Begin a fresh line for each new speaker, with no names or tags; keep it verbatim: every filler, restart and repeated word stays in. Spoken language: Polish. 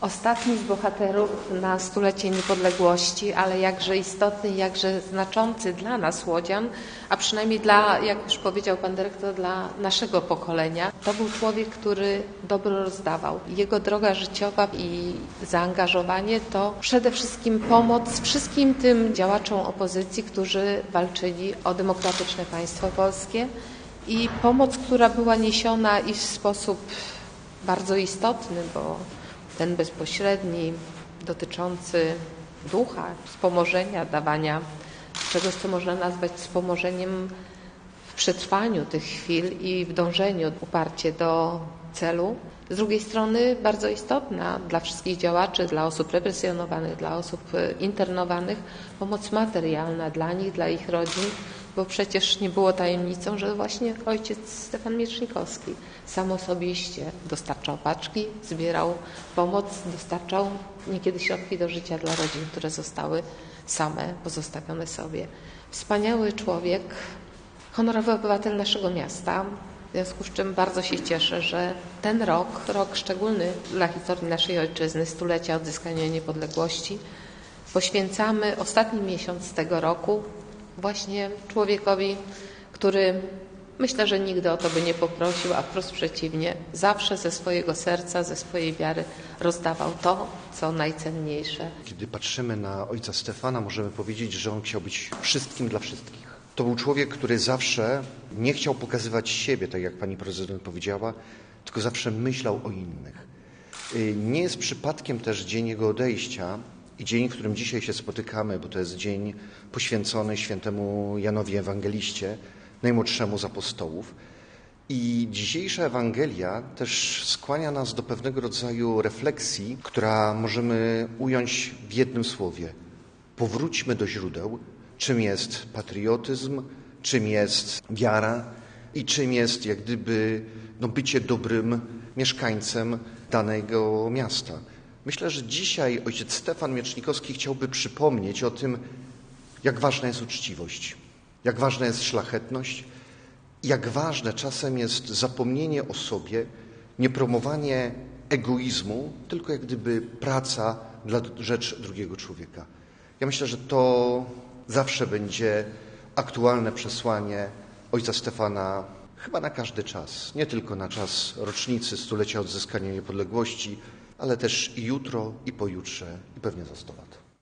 Ostatni z bohaterów na stulecie niepodległości, ale jakże istotny, jakże znaczący dla nas, łodzian, a przynajmniej dla, jak już powiedział pan dyrektor, dla naszego pokolenia. To był człowiek, który dobro rozdawał. Jego droga życiowa i zaangażowanie to przede wszystkim pomoc wszystkim tym działaczom opozycji, którzy walczyli o demokratyczne państwo polskie i pomoc, która była niesiona i w sposób bardzo istotny, bo ten bezpośredni, dotyczący ducha, wspomożenia, dawania czegoś, co można nazwać wspomożeniem w przetrwaniu tych chwil i w dążeniu uparcie do celu. Z drugiej strony bardzo istotna dla wszystkich działaczy, dla osób represjonowanych, dla osób internowanych, pomoc materialna dla nich, dla ich rodzin, bo przecież nie było tajemnicą, że właśnie ojciec Stefan Miecznikowski sam osobiście dostarczał paczki, zbierał pomoc, dostarczał niekiedy środki do życia dla rodzin, które zostały same, pozostawione sobie. Wspaniały człowiek, honorowy obywatel naszego miasta, w związku z czym bardzo się cieszę, że ten rok, rok szczególny dla historii naszej ojczyzny, stulecia odzyskania niepodległości, poświęcamy ostatni miesiąc tego roku właśnie człowiekowi, który myślę, że nigdy o to by nie poprosił, a wprost przeciwnie, zawsze ze swojego serca, ze swojej wiary rozdawał to, co najcenniejsze.
Kiedy patrzymy na ojca Stefana, możemy powiedzieć, że on chciał być wszystkim dla wszystkich. To był człowiek, który zawsze nie chciał pokazywać siebie, tak jak pani prezydent powiedziała, tylko zawsze myślał o innych. Nie jest przypadkiem też dzień jego odejścia i dzień, w którym dzisiaj się spotykamy, bo to jest dzień poświęcony świętemu Janowi Ewangeliście, najmłodszemu z apostołów. I dzisiejsza Ewangelia też skłania nas do pewnego rodzaju refleksji, która możemy ująć w jednym słowie. Powróćmy do źródeł, czym jest patriotyzm, czym jest wiara i czym jest jak gdyby no, bycie dobrym mieszkańcem danego miasta. Myślę, że dzisiaj ojciec Stefan Miecznikowski chciałby przypomnieć o tym, jak ważna jest uczciwość, jak ważna jest szlachetność, jak ważne czasem jest zapomnienie o sobie, nie promowanie egoizmu, tylko jak gdyby praca dla rzecz drugiego człowieka. Ja myślę, że to zawsze będzie aktualne przesłanie ojca Stefana chyba na każdy czas, nie tylko na czas rocznicy stulecia odzyskania niepodległości, ale też i jutro, i pojutrze, i pewnie za sto lat.